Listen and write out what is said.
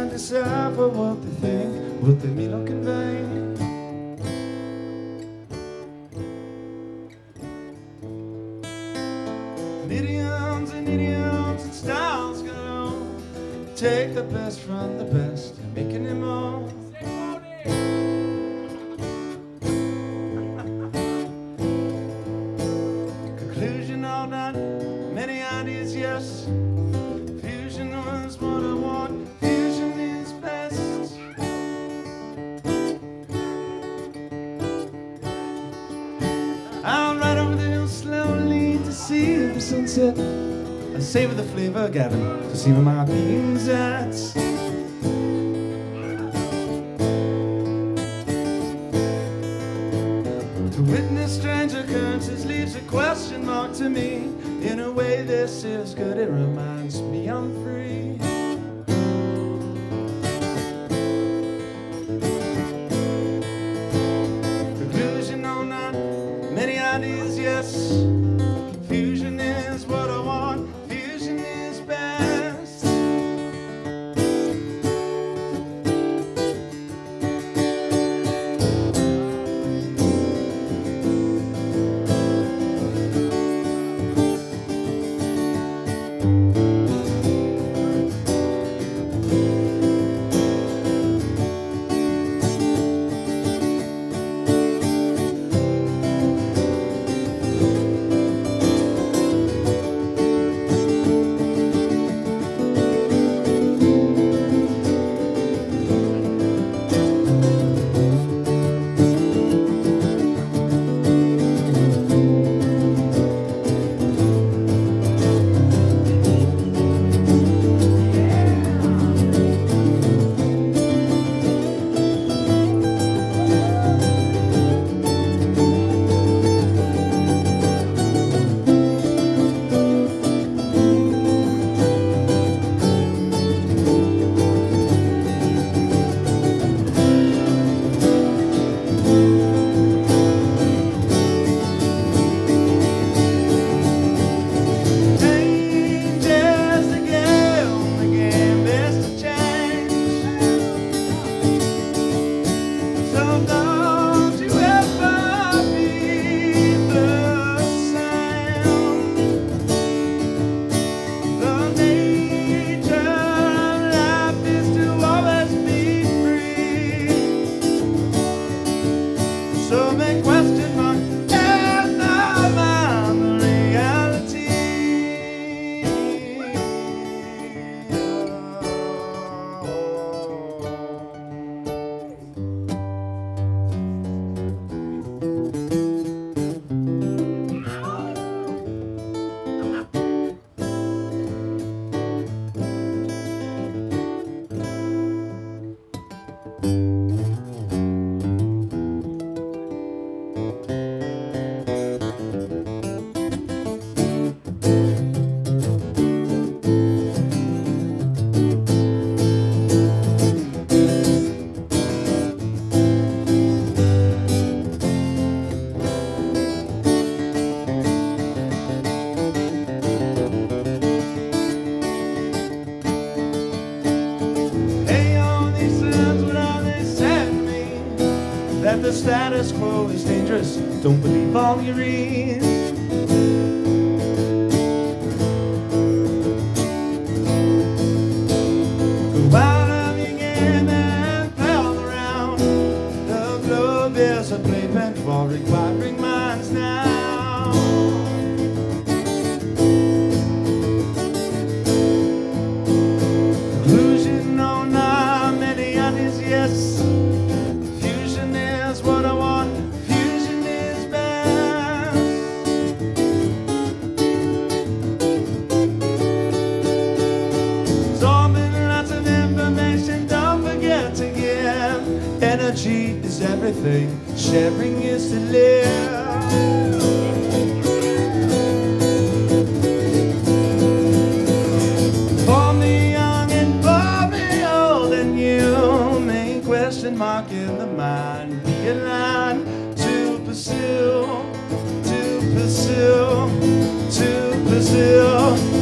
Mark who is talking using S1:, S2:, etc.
S1: can't decipher what they think, what they mean or convey. And idioms and styles galore, take the best from the best and making them all. Conclusion all done, many ideas, yes. Fusion was what I want, fusion is best. I'll ride over the hill slowly to see the sunset. I savor the flavor, Gavin, to see where my being's at. To witness strange occurrences leaves a question mark to me. In a way this is good, it reminds me I'm free. Conclusion on that, many ideas, yes. Fusion is what I want, fusion is best. So make question mark and now mind the reality. That the status quo is dangerous, don't believe all you read. Go out of your game and play all around. The globe is a playpen for requiring minds now. Conclusion on our many ideas, yes. What I want, fusion is best. Absorbing lots of information, don't forget to give. Energy is everything, sharing is to live. For me young and for me old and you, main question mark in the mind. A line to pursue, to pursue, to pursue.